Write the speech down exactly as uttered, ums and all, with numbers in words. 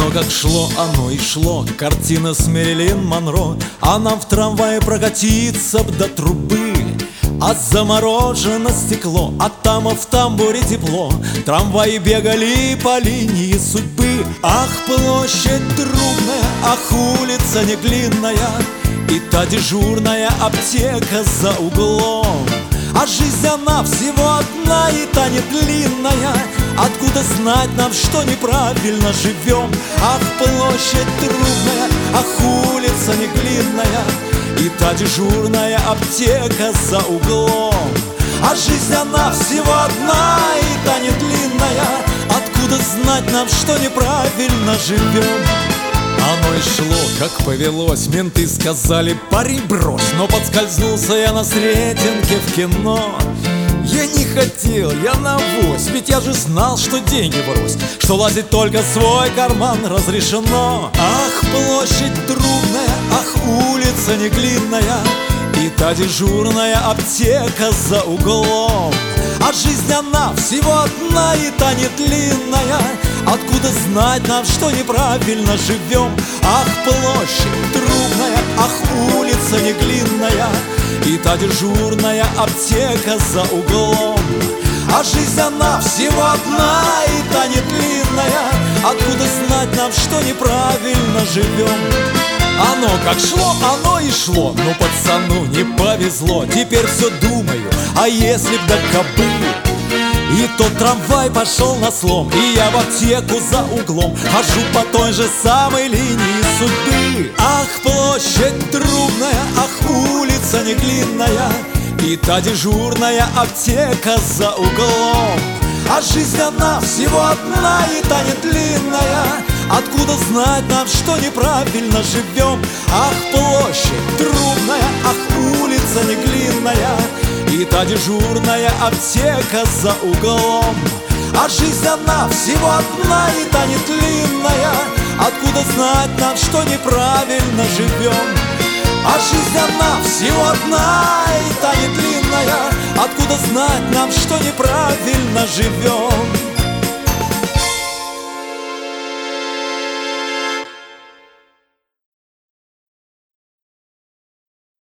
Оно как шло, оно и шло, картина с Мэрилин Монро. А нам в трамвае прокатиться б до трубы, а заморожено стекло, а там в тамбуре тепло. Трамваи бегали по линии судьбы. Ах, площадь трудная, ах, улица неглинная, и та дежурная аптека за углом. А жизнь она всего одна, и та не длинная. Откуда знать нам, что неправильно живем? Ах, площадь трудная, ах, улица неглинная, и та дежурная аптека за углом. А жизнь она всего одна, и та не длинная. Откуда знать нам, что неправильно живем? Оно и шло, как повелось. Менты сказали: парень, брось. Но подскользнулся я на Сретенке в кино. Я не хотел, я навось, ведь я же знал, что деньги врозь, что лазить только в свой карман разрешено. Ах, площадь трудная, ах, улица неглинная, и та дежурная аптека за углом. А жизнь она всего одна, и та не длинная. Откуда знать нам, что неправильно живем? Ах, площадь трудная, ах, улица неглинная, и та дежурная аптека за углом. А жизнь она всего одна, и та не длинная. Откуда знать нам, что неправильно живем? Оно как шло, оно и шло, но пацану не повезло. Теперь все думаю, а если б до кобы. И тот трамвай пошел на слом, и я в аптеку за углом хожу по той же самой линии судьбы. Ах, площадь трудная, ах, улица неглинная, и та дежурная аптека за углом. А жизнь она всего одна, и та не длинная. Откуда знать нам, что неправильно живем? Ах, площадь трудная, ах, улица неглинная, и та дежурная аптека за углом. А жизнь она всего одна, и та не длинная. Откуда знать нам, что неправильно живем? А жизнь она всего одна, и та не длинная. Откуда знать нам, что неправильно живем?